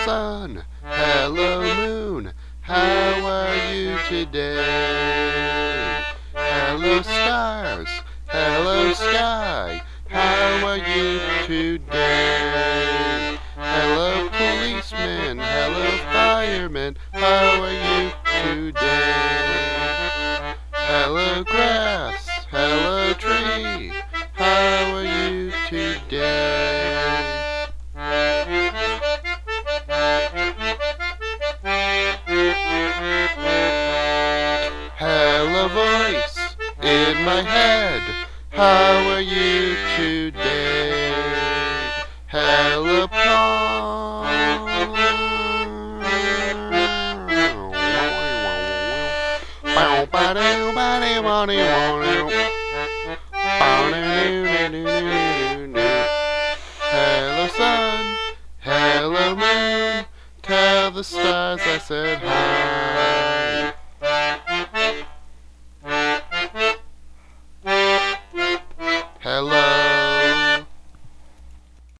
sun, hello moon, how are you today? Hello stars, hello sky, how are you today? Hello policeman, hello fireman, how are you today? Hello grass, hello tree, how are you today? Hello voice in my head, how are you today? Hello pond. Hello sun, hello moon, tell the stars I said hi.